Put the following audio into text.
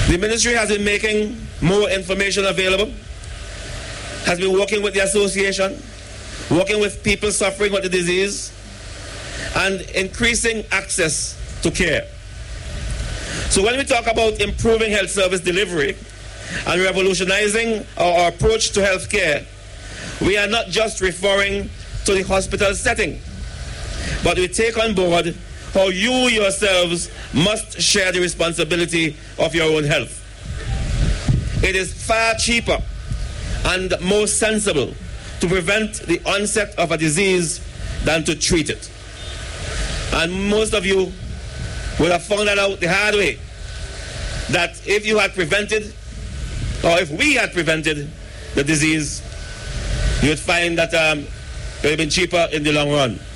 The ministry has been making more information available, has been working with the association, working with people suffering with the disease, and increasing access to care. So when we talk about improving health service delivery and revolutionizing our approach to health care, we are not just referring to the hospital setting, but we take on board how you yourselves must share the responsibility of your own health. It is far cheaper and more sensible to prevent the onset of a disease than to treat it. And most of you would have found that out the hard way, that if you had prevented, or if we had prevented the disease, you would find that it would have been cheaper in the long run.